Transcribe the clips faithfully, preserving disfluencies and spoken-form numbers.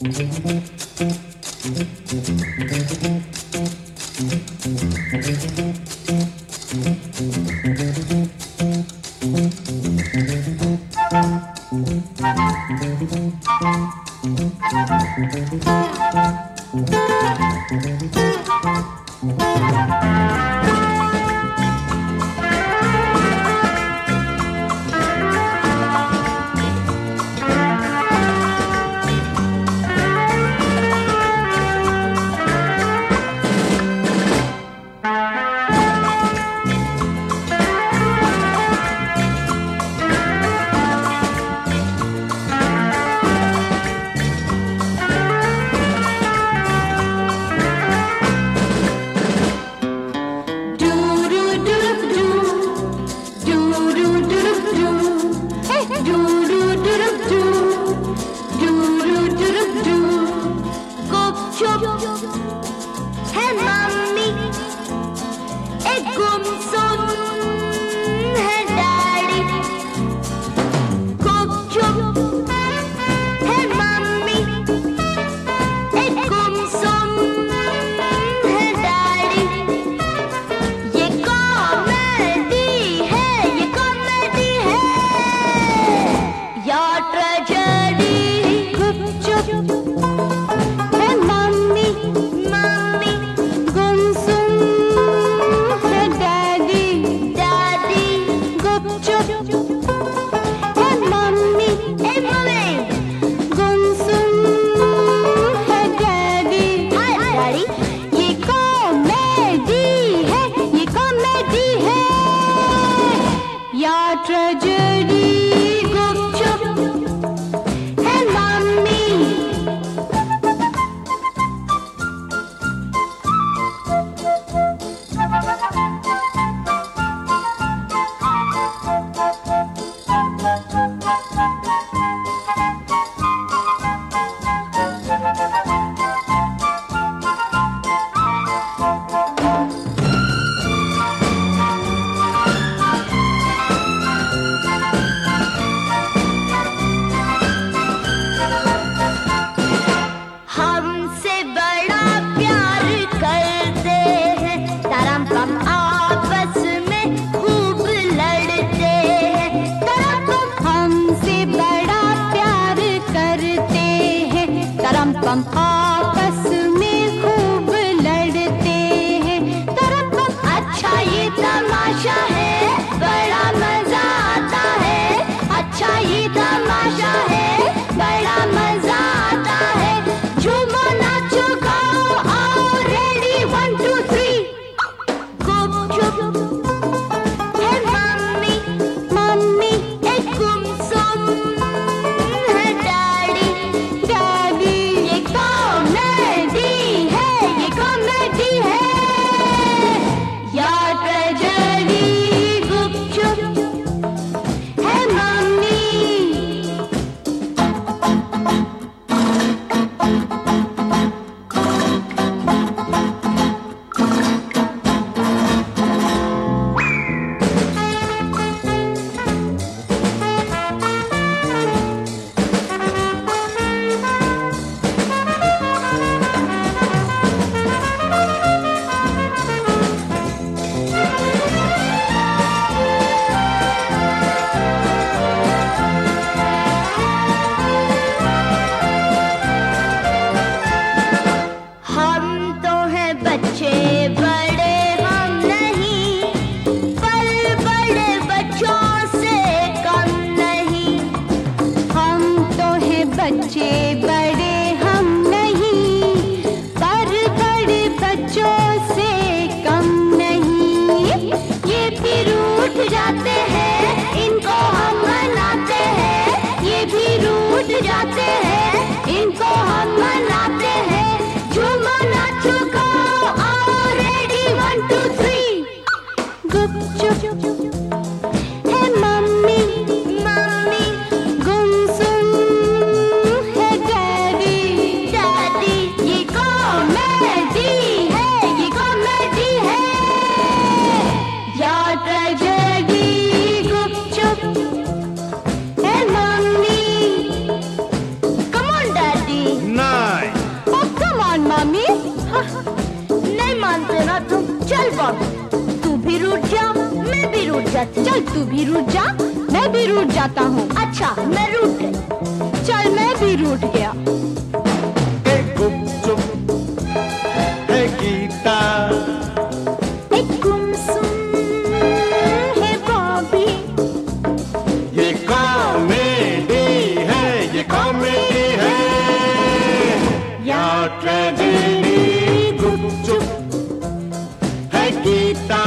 है चल तू भी रूठ जा, मैं भी रूठ जाता हूँ। अच्छा मैं रूठ गई। चल मैं भी रूठ गया। एक गुपचुप है गीता, एक गुमसुम है बॉबी। ये कॉमेडी है, ये कॉमेडी है या ट्रेजेडी। गुपचुप है गीता।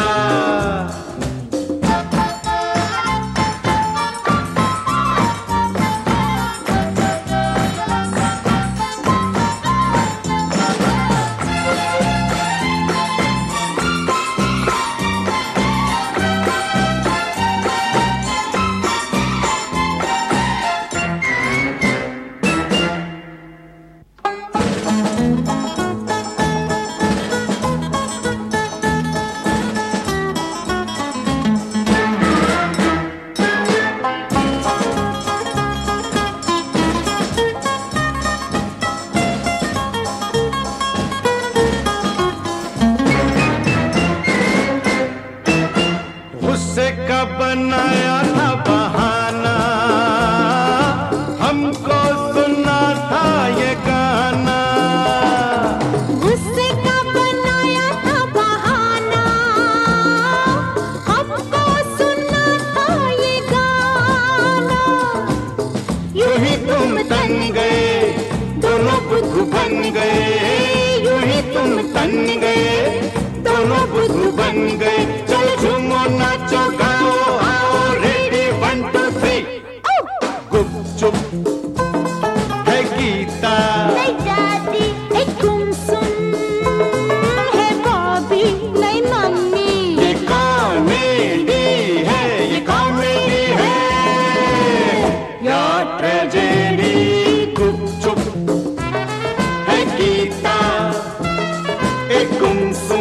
गुस्से का बनाया था बहाना, हमको सुनना था ये गाना। गुस्से का बनाया था बहाना, हमको सुनना था ये गाना। यूं ही तुम तन गए, दोनों बुद्धू बन गए। यूं ही तुम तन गए, दोनों बुद्धू बन गए। चल झूमो नाचो गाओ आओ, रेडी वन टू थ्री। गुपचुप है गीता, नहीं दादी, एक गुमसुम है बॉबी। नहीं मम्मी, ये कॉमेडी है, ये कॉमेडी है या ट्रेजेडी। गुपचुप है गीता, एक गुमसुम